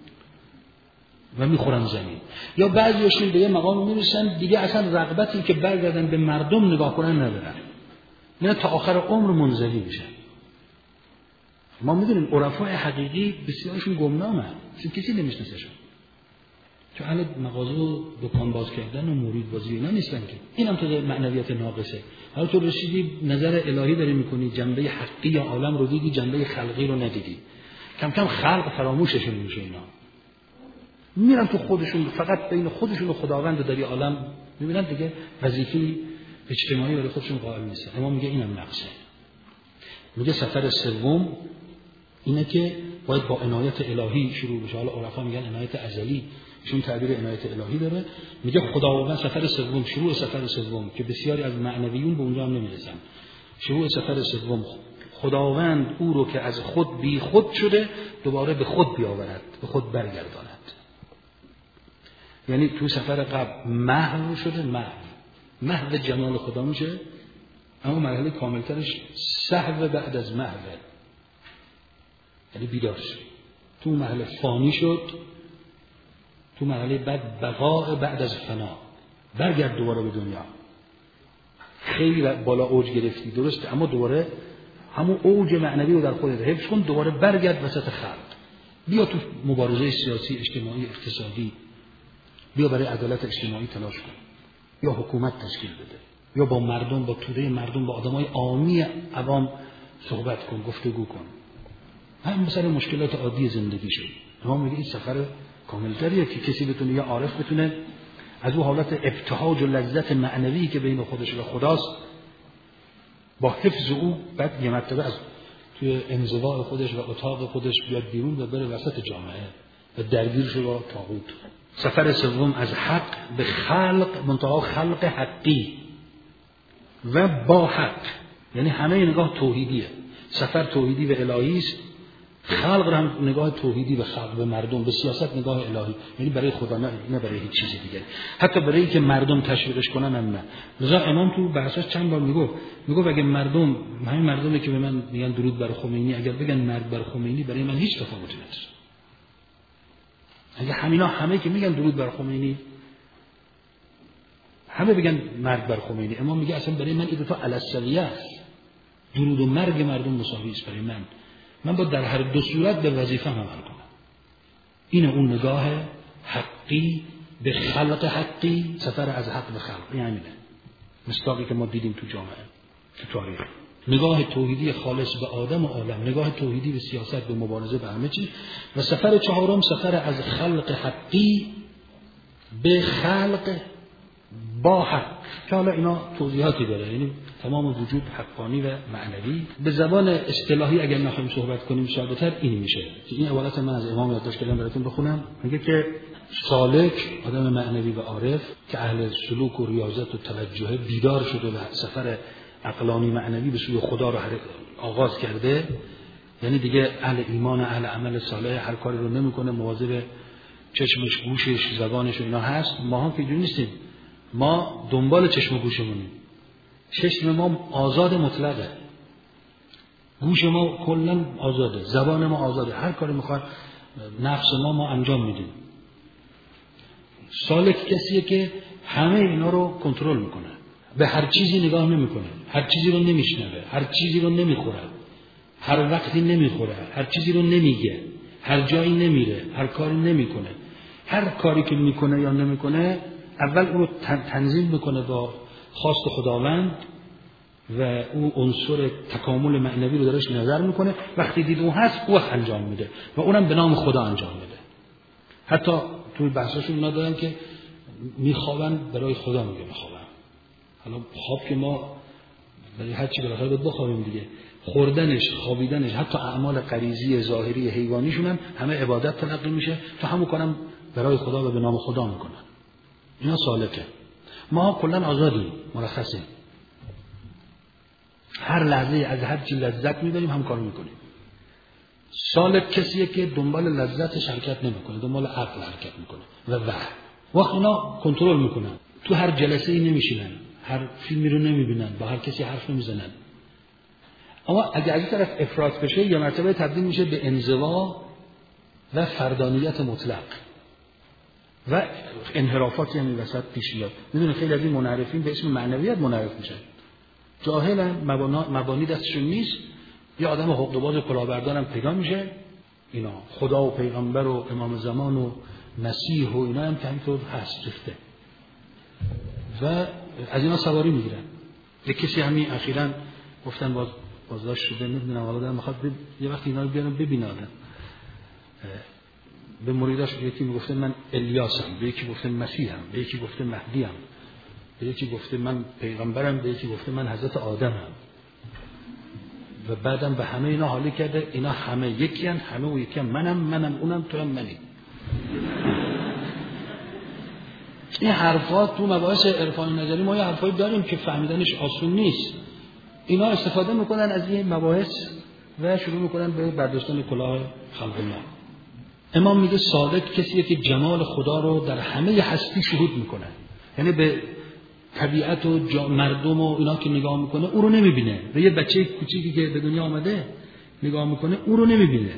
و میخورن زمین. یا بعضیاشون به یه مقام میرسن دیگه اصلا رغبتی که برگردن به مردم نگاه کنن ندارن، نه تا آخر عمر منزوی میشن. ما میدونیم عرفای حقیقی بسیارشون گمنامه، کسی نمیشناسشون، چون اهل مغازه و دکان باز کردن و مرید بازی اینا نیستن که. اینم تو معنویت ناقصه. حالا تو رسیدی نظر الهی داری میکنی، جنبه حقی یا عالم رو دیدی، جنبه خلقی رو ندیدی. کم کم خلق فراموششون میشه. اینا میرن تو خودشون، فقط بین خودشون و خداوند داری عالم میبینن دیگه، وظیفه اجتماعی برای خودشون قائل نیستن. اما میگه اینم نقصه. میگه سفر سوم اینه که باید با عنایت الهی شروع بشه. حالا عرفا میگن عنایت ازلی، چون تعبیر عنایت الهی داره. میگه خداوند سفر سوم، شروع سفر سوم که بسیاری از معنویون به اونجا هم نمیرسن. شروع سفر سوم خداوند او رو که از خود بی خود شده دوباره به خود بیاورد، به خود برگرداند. یعنی تو سفر قبل محو شده، محو جمال خدا میشه، اما مرحله کاملترش سهو بعد از محوه، یعنی بیدار شد. تو مرحله فانی شد، تو مرحله بعد بقاء بعد از فنا، برگرد دوباره به دنیا. خیلی بالا اوج گرفتی درسته، اما دوباره همون اوج معنوی رو در خودت حفظ کن، دوباره برگرد وسط خلق. بیا تو مبارزه سیاسی، اجتماعی، اقتصادی، بیا برای عدالت اجتماعی تلاش کن، یا حکومت تشکیل بده، یا با مردم، با توده مردم، با آدمای عامی عوام صحبت کن، گفتگو کن. هم مثلا مشکلات عادی زندگی شد. ما میگه این سفر کاملتریه که کسی بتونه، یا عارف بتونه از اون حالت ابتهاج و لذت معنوی که بین خودش و خداست با حفظ او، بعد یه مرتبه از توی انزوا خودش و اتاق خودش بیاد بیرون و بره وسط جامعه و درگیر شه با طاغوت. سفر سوم از حق به خلق، منتها خلق حقی و با حق، یعنی همه نگاه توحیدیه. سفر توحیدی و الهی است، خلق را هم نگاه توحیدی به خلق، به مردم، به سیاست نگاه الهی، یعنی برای خدا، نه برای هیچ چیز دیگه. حتی برای اینکه مردم تشویقش کنن هم نه. لذا امام تو بحثش چند بار میگه اگه مردم، همین مردمی که به من میگن درود بر خمینی، اگر بگن مرگ بر خمینی، برای من هیچ تفاوتی نداره. اگه همینا همه که میگن درود بر خمینی، همه بگن مرگ بر خمینی، امام میگه اصلا برای من این دو تا علی السویه است. درود و مرگ مردم مساوی است برای من باید در هر دو صورت به وظیفه عمل کنم. این اون نگاه حقی به خلق حقی، سفر از حق به خلق، یعنی مصداقی که ما دیدیم تو جامعه، تو تاریخ. نگاه توحیدی خالص به آدم و عالم، نگاه توحیدی به سیاست، به مبارزه، به همه چیز. و سفر چهارم سفر از خلق حقی به خلق با حق، که حالا اینا توضیحاتی داره، یعنی تمام وجود حقانی و معنوی. به زبان اصطلاحی اگر نخواهیم صحبت کنیم ساده‌تر این میشه که این عبارت من از امام یادداشت کردم براتون بخونم. میگه که سالک، آدم معنوی و عارف که اهل سلوک و ریاضت و توجه، بیدار شده و سفر عقلانی معنوی به سوی خدا رو آغاز کرده، یعنی دیگه اهل ایمان، اهل عمل صالح، هر کاری رو نمیکنه، مواظب چشمش، گوشش، زبانش و اینا هست. ما هم که اینجوری نیستیم، ما دنبال چشم و گوشمونیم. چشم ما آزاد مطلقه، گوش ما کلا آزاده، زبان ما آزاده، هر کاری میخواد نفس ما انجام میدیم. سالک کسیه که همه اینا رو کنترل میکنه، به هر چیزی نگاه نمیکنه، هر چیزی رو نمیشنوه، هر چیزی رو نمیخوره، هر وقتی نمیخوره، هر چیزی رو نمیگه، هر جایی نمیره، هر کاری نمیکنه. هر کاری که میکنه یا نمیکنه اول اون رو تنظیم میکنه با خواست خداوند و اون عنصر تکامل معنوی رو درش نظر میکنه. وقتی دید اون هست او انجام میده و اونم به نام خدا انجام میده. حتی توی بحثاشون اینا دارن که میخوابن برای خدا میگه میخوابن. حالا خواب که ما برای هر چی بالاخره باید بخوابیم دیگه. خوردنش، خوابیدنش، حتی اعمال غریزی ظاهری حیوانیشون هم همه عبادت تلقی میشه، تو همون کارم برای خدا و به نام خدا میکنن. اینا سالکه. ما کلا آزادیم، مرخصیم. هر لحظه از هر چی لذت میبریم هم کار میکنیم. سالک کسیه که دنبال لذتش حرکت نمیکنه، دنبال عقل حرکت میکنه و وقت اینا کنترل میکنن. تو هر جلسه ای نمیشینن، هر فیلمی رو نمیبینن، با هر کسی حرف نمیزنن. اما اگه از این طرف افراط بشه یا مرتبه تبدیل میشه به انزوا و فردانیت مطلق و انحرافاتی هم این وسط پیش میاد. میدونه خیلی از این منحرفین به اسم معنویت منحرف میشن، جاهلن، مبانی دستشون نیست. یه آدم حقه‌باز کلاهبردارم پیدا میشه، اینا خدا و پیغمبر و امام زمان و مسیح و اینا هم که همینطور هست ریخته و از اینا سواری میگیرن. یک کسی همین اخیراً گفتن بازداشت شده، نمیدونم حالا دارم میخواد یه وقت اینا رو بیارن ببینن. به مریداش یکی میگفته من الیاسم، به یکی گفته مسیحم، به یکی گفته مهدیم، به یکی گفته من پیغمبرم، به یکی گفته من حضرت آدمم. و بعدم به همه اینا حالی کرده اینا همه یکی هن، همه و یکی هم، منم اونم تو هم منی. این حرفات تو مباحث عرفان نظری ما یه حرفایی داریم که فهمیدنش آسون نیست. اینا استفاده میکنن از این مباحث و شروع میکنن به برداشتن کلاه خلق الله. امام میگه صادق کسیه که جمال خدا رو در همه هستی شهود میکنه، یعنی به طبیعت و مردم و اینا که نگاه میکنه او رو نمیبینه. به یه بچه کوچیکی که به دنیا آمده نگاه میکنه او رو نمیبینه.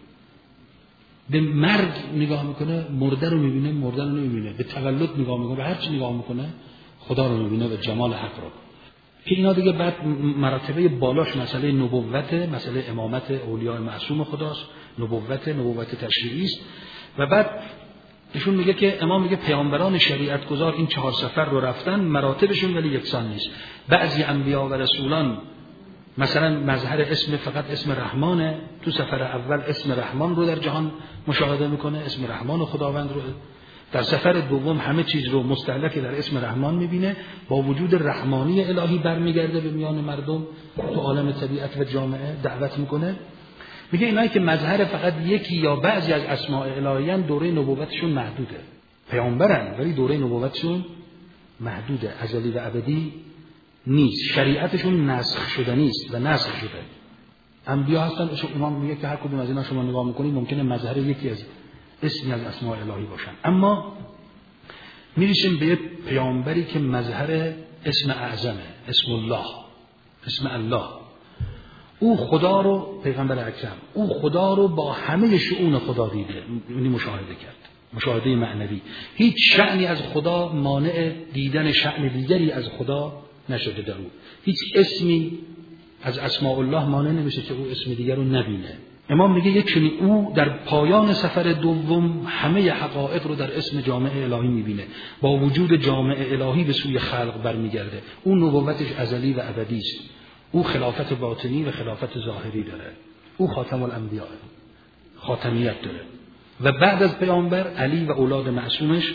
به مرگ نگاه میکنه مرده رو میبینه، مرده رو نمیبینه. به تولد نگاه میکنه، به هر چی نگاه میکنه خدا رو میبینه و جمال حق رو. که اینا دیگه بعد مراتبه بالاش مسئله نبوت، مسئله امامت اولیاء معصوم خداست، نبوت تشریعی است. و بعد ایشون میگه که امام میگه پیامبران شریعت گذار این 4 سفر رو رفتن، مراتبشون ولی یکسان نیست. بعضی انبیا و رسولان مثلا مظهر اسم فقط اسم رحمانه، تو سفر اول اسم رحمان رو در جهان مشاهده میکنه، اسم رحمان و خداوند رو. در سفر دوم همه چیز رو مستهلک در اسم رحمان میبینه، با وجود رحمانی الهی برمیگرده به میان مردم تو عالم طبیعت و جامعه دعوت میکنه. میگه اینایی که مظهر فقط یکی یا بعضی از اسماء الهیان دوره نبوتشون محدوده، پیامبرن ولی دوره نبوتشون محدوده، ازلی و ابدی نیست، شریعتشون نسخ شده نیست و نسخ شده. انبیا هستن. امام میگه که هر کدوم از اینا شما نگاه میکنید ممکنه مظهر یکی از اسمی از اسماء الهی باشن، اما میرسیم به یک پیامبری که مظهر اسم اعظمه، اسم الله، اسم الله. او خدا رو، پیغمبر اکرم، او خدا رو با همه شؤون خدا دیده، یعنی مشاهده کرد، مشاهده معنوی. هیچ شأنی از خدا مانع دیدن شأن دیگری از خدا نشده در او. هیچ اسمی از اسماء الله مانع نمیشه که او اسم دیگر رو نبینه. امام میگه یک چنین او در پایان سفر دوم همه حقایق رو در اسم جامع الهی میبینه، با وجود جامع الهی به سوی خلق برمیگرده. او نبوتش ازلی و ابدی است. او خلافت باطنی و خلافت ظاهری داره. او خاتم الانبیاء، خاتمیت داره. و بعد از پیامبر علی و اولاد معصومش،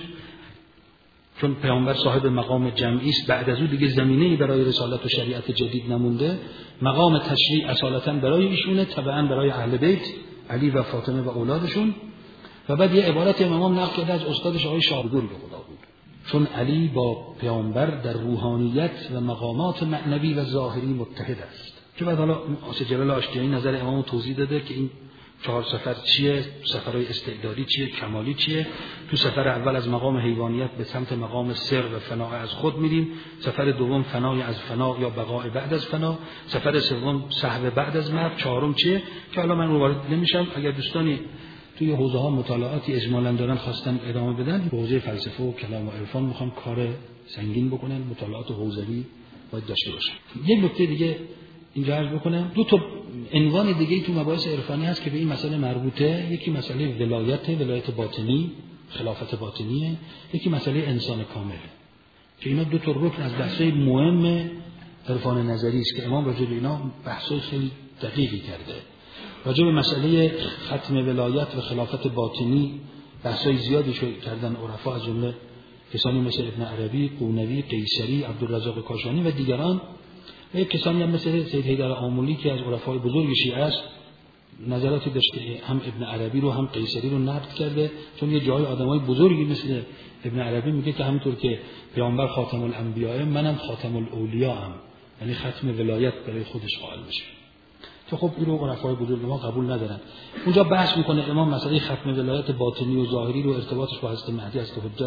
چون پیامبر صاحب مقام جمعی است، بعد از او دیگه زمینه‌ای برای رسالت و شریعت جدید نمونده. مقام تشریع اصالتاً برای ایشونه، تبعاً برای اهل بیت علی و فاطمه و اولادشون. و بعد یه عبارت امام نقل کرده از استادش آقای شاهبزرگ خدا بود، چون علی با پیامبر در روحانیت و مقامات معنوی و ظاهری متحد است. که بعد حالا آسه جلال آشتیانی نظر امام توضیح داده که این 4 سفر چیه، سفرهای استعدادی چیه، کمالی چیه. تو سفر اول از مقام حیوانیت به سمت مقام سر و فنا از خود میریم. سفر دوم فنای از فنا یا بقای بعد از فنا. سفر سوم صحو بعد از مرگ. 4م چیه که حالا من رو وارد نمیشم. اگر دوستانی توی حوزه ها مطالعاتی اجمالاً دارن خواستن ادامه بدن، حوزه فلسفه و کلام و عرفان میخوام کار سنگین بکنن، مطالعات حوزوی باید داشته باشن. یک نکته دیگه اینجا عرض بکنم، 2 تا عنوان دیگه تو مباحث عرفانی هست که به این مسئله مربوطه. یکی مسئله ولایت باطنی، خلافت باطنیه. یکی مسئله انسان کامله که اینا 2 تا رکن از بحث‌های مهم عرفان نظری است که امام راجع به اینا بحث‌های خیلی دقیقی کرده. راجع به مسئله ختم ولایت و خلافت باطنی بحث‌های زیادی کردن عرفا، از جمله کسانی مثل ابن عربی، قونوی، قیصری، عبدالرزاق کاشانی و دیگران. و یک کسانی هم مثل سید حیدر آملی که از عرفای بزرگ شیعه است، نظراتی داشته هم ابن عربی رو هم قیصری رو نقد کرده، چون یه جای آدمای بزرگی مثل ابن عربی میگه که همونطور که پیامبر خاتم الانبیاء، منم خاتم الاولیاء ام، یعنی ختم ولایت برای خودش قائل بشه. که خب این رو عرفای بزرگ ما قبول ندارن. اونجا بحث میکنه امام مسئله ختم ولایت باطنی و ظاهری رو، ارتباطش با حضرت مهدی است حجت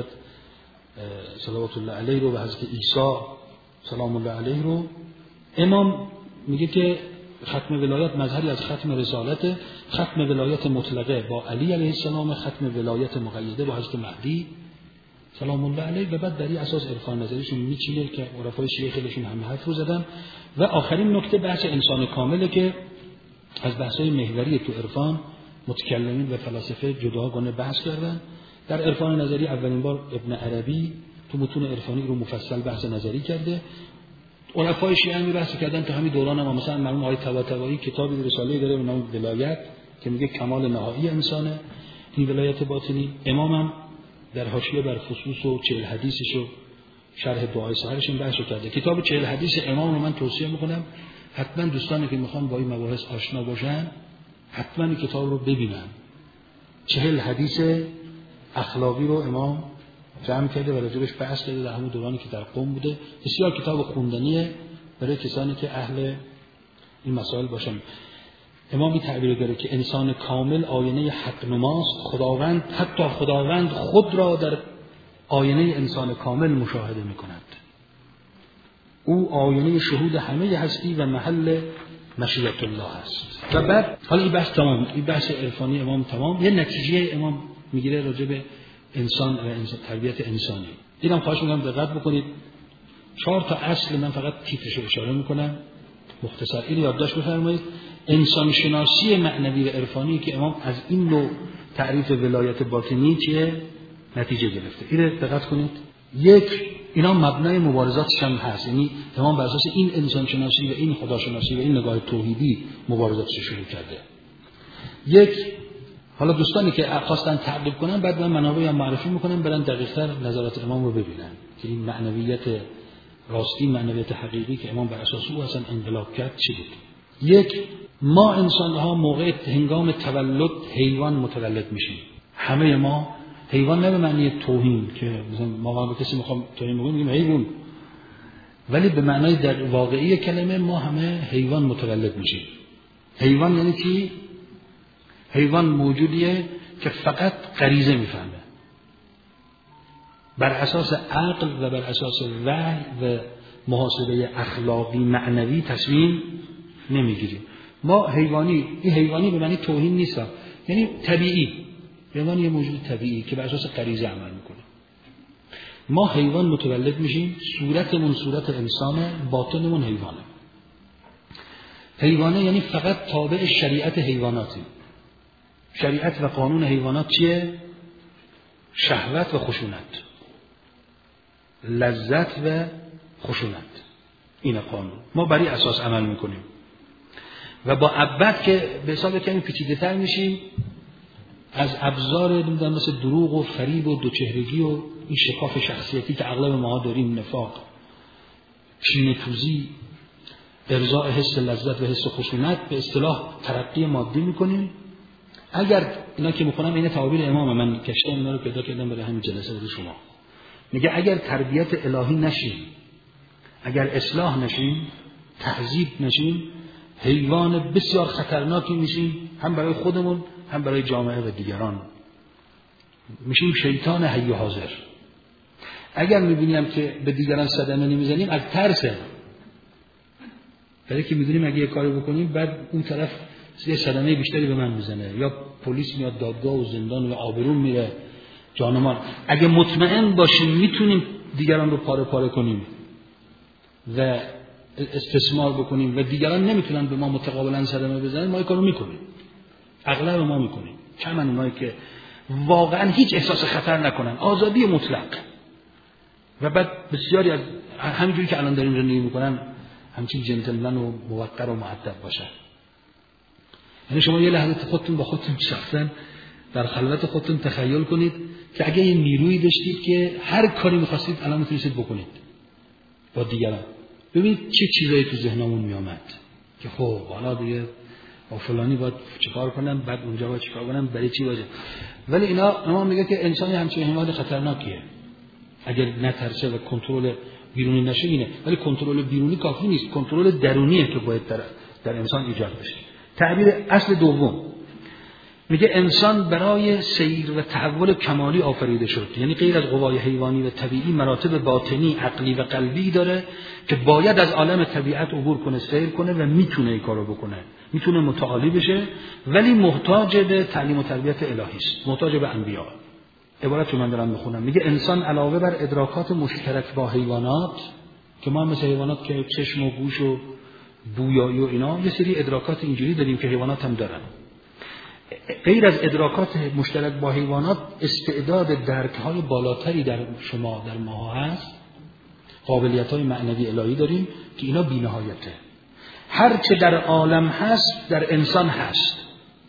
صلوات الله علیه رو و حضرت عیسی سلام الله علیه رو. امام میگه که ختم ولایت مظهری از ختم رسالت، ختم ولایت مطلقه با علی علیه السلام، ختم ولایت مقیده با حضرت مهدی سلام الله علیه. و بعد در این اساس عرفان نظریشون میچینه که عرفای شیعه خیلیشون هم حرف رو زدن. و آخرین نکته بحث انسان کامله که از بحث‌های محوری تو عرفان متکلمین و فلاسفه جداگانه بحث کردن. در عرفان نظری اولین بار ابن عربی تو متون عرفانی رو مفصل بحث نظری کرده. عرفای شیعه هم بحث کردن تو همین دوران ما، مثلا مرحوم آقای طباطبایی کتابی رساله داره به نام ولایت که میگه کمال نهایی انسانه، این ولایت باطنی. امامم در حاشیه بر فصوص و 40 حدیثش و شرح دعای سحرش این بحث کرده. کتاب 40 حدیث امام رو من توصیه میکنم، حتما دوستانی که میخوان با این مباحث آشنا باشن حتما این کتاب رو ببینن. 40 حدیث اخلاقی رو امام جمع کرده و راجبش بحث کرده در همون دورانی که در قم بوده. بسیار کتاب خوندنیه برای کسانی که اهل این مسائل باشن. امام این تعبیر داره که انسان کامل آینه حق نماست. حتی خداوند خود را در آینه انسان کامل مشاهده میکند. او آینه شهود همه هستی و محل مشیت الله است. و بعد حالا این بحث تمام، این بحث عرفانی امام تمام. یه نتیجه امام میگیره راجع به انسان و تربیت انسانی. اینم خواهش میکنم دقت بکنید. 4 تا اصل من فقط تیترش رو اشاره میکنم مختصر، این یادداشت بفرمایید. انسان شناسی معنوی و عرفانی که امام از این نوع تعریف ولایت باطنی چیه نتیجه گرفته. این دقت کنید. اینا مبنای مبارزاتش هم هست، یعنی امام بر اساس این انسان شناسی و این خدا شناسی و این نگاه توحیدی مبارزاتش شروع کرده. حالا دوستانی که خواستن تعقیب کنن بعد من منابع هم معرفی میکنم، برن دقیق‌تر نظرات امام رو ببینن که این معنویت راستی، معنویت حقیقی که امام بر اساس او اصلا انقلاب کرد چی بود. ما انسان‌ها موقع هنگام تولد حیوان متولد میشیم. همه ما حیوان، نه به معنی توهین که مثلا ما به کسی میخوام توهین بگیم میگیم حیوان، ولی به معنای در واقعی کلمه ما همه حیوان متولد میشیم. حیوان یعنی چی؟ حیوان موجودیه که فقط غریزه میفهمه، بر اساس عقل و بر اساس وحی و محاسبه اخلاقی معنوی تصمیم نمیگیریم. ما حیوانی، این حیوانی به معنی توهین نیست، یعنی طبیعی، حیوان یه موجود طبیعی که بر اساس غریزه عمل میکنه. ما حیوان متولد میشیم، صورتمون صورت انسانه، باطنمون حیوانه. حیوانه یعنی فقط تابع شریعت حیواناتی. شریعت و قانون حیوانات چیه؟ شهوت و خشونت، لذت و خشونت، این قانون. ما بر این اساس عمل میکنیم و با بعد که به حساب کمی پیچیده‌تر میشیم، از ابزار مثل دروغ و فریب و دوچهرگی و این شکاف شخصیتی که اغلب ما داریم، نفاق، کینه‌توزی، ارضاء حس لذت و حس خشونت، به اصطلاح ترقی مادی میکنیم. اگر اینا که میخونم این تعابیر امام، من کشتم اینا رو پیدا کردم برای همین جلسه برای شما. میگه اگر تربیت الهی نشیم، اگر اصلاح نشیم، تهذیب نشیم، حیوان بسیار خطرناکی میشیم، هم برای خودمون هم برای جامعه و دیگران. میشیم شیطان حی و حاضر. اگر میبینیم که به دیگران صدمه نمیزنیم از ترسه، برای که میدونیم اگه یه کاری بکنیم بعد اون طرف یه صدمه بیشتری به من میزنه، یا پلیس میاد دادگاه و زندان یا آبرون میره جانمان. اگه مطمئن باشیم میتونیم دیگران رو پاره پاره کنیم و استثمار بکنیم و دیگران نمیتونن به ما متقابلا صدمه بزنن، ما این کارو میکنیم. اغلب ما میکنیم. کما اونایی که واقعا هیچ احساس خطر نکنن، آزادی مطلق، و بعد بسیاری از همینجوری که الان داریم زندگی میکنن همچین جنتلمن و موقر و مؤدب باشن. یعنی شما یه لحظه خودتون با خودتون شخصا در خلوت خودتون تخیل کنید که اگه یه نیرویی داشتید که هر کاری می‌خواستید الان میتونید بکنید با دیگران، ببینید چه چیزایی تو ذهنمون میامد که خب حالا دیگه با فلانی باید چیکار کنم، بعد اونجا باید چیکار کنم، برای چی باشه. ولی اینا امام میگه که انسان همچین حیوان خطرناکیه اگر نترسه و کنترل بیرونی نشه. اینه، ولی کنترل بیرونی کافی نیست، کنترل درونیه که باید در انسان ایجاد بشه. تعبیر اصل دوم میگه انسان برای سیر و تحول کمالی آفریده شد، یعنی غیر از قوای حیوانی و طبیعی مراتب باطنی، عقلی و قلبی داره که باید از عالم طبیعت عبور کنه، سیر کنه و میتونه این کارو بکنه، میتونه متعالی بشه، ولی محتاج به تعلیم و تربیت الهی است، محتاج به انبیا. عبارت رو من دارم میخونم، میگه انسان علاوه بر ادراکات مشترک با حیوانات که ما مثل حیوانات که چشم و گوش و بویایی و اینا، یه سری ادراکات اینجوری داریم که حیوانات هم دارن. غیر از ادراکات مشترک با حیوانات استعداد درک‌های بالاتری در شما در ما هست، قابلیت‌های معنوی الهی داریم که اینا بی‌نهایته. هر چه در عالم هست در انسان هست،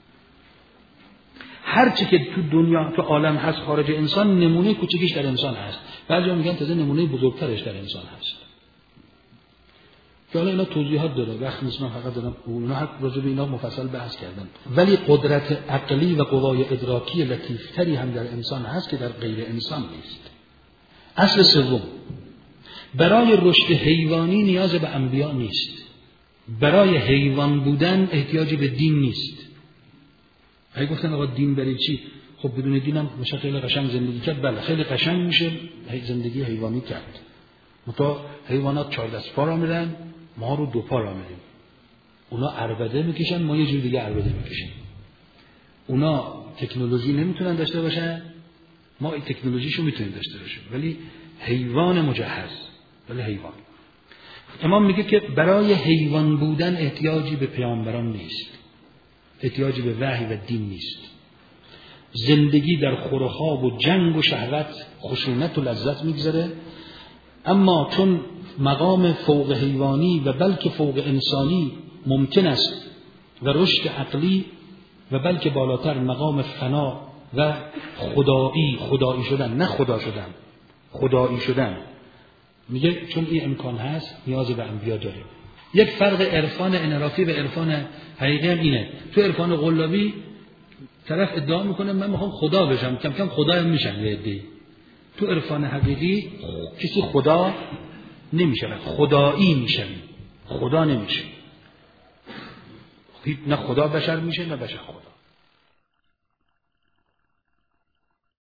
هر چه که تو دنیا تو عالم هست خارج انسان نمونه کوچکیش در انسان هست. بعضیا میگن تازه نمونه بزرگترش در انسان هست. که حالا اینا توضیحات داره، وقت نیست من فقط دارم اونا حق راجع به اینا مفصل بحث کردم. ولی قدرت عقلی و قوای ادراکی لطیفتری هم در انسان هست که در غیر انسان نیست. اصل سوم، برای رشد حیوانی نیاز به انبیا نیست. برای حیوان بودن احتیاجی به دین نیست. اگه گفتن آقا دین برای چی؟ خب بدون دینم میشه خیلی قشنگ زندگی کرد. بله خیلی قشنگ میشه زندگی حیوانی کرد. متا حیوانات 4 دست پا را میرن، ما رو 2 پا را میریم. اونا عربده میکشن، ما یه جور دیگه عربده میکشیم. اونا تکنولوژی نمیتونن داشته باشن، ما این تکنولوژیشو میتونیم داشته باشیم، ولی حیوان مجهز، ولی حیوان. امام میگه که برای حیوان بودن احتیاجی به پیامبران نیست، احتیاجی به وحی و دین نیست. زندگی در خورخواب و جنگ و شهوت خشونت و لذت میگذره، اما چون مقام فوق حیوانی و بلکه فوق انسانی ممکن است و رشد عقلی و بلکه بالاتر مقام فنا و خدایی شدن، نه خدا شدن، خدایی شدن، میگه چون این امکان هست نیاز به انبیا داریم. یک فرق عرفان انحرافی و عرفان حقیقی هم اینه. تو عرفان قلابی طرف ادعا میکنه من میخوام خدا بشم، کم کم خدا هم میشن یه عده‌ای. تو عرفان حقیقی کسی خدا نمیشه، خدایی میشه، خدا نمیشه. نه خدا بشر میشه نه بشر خدا.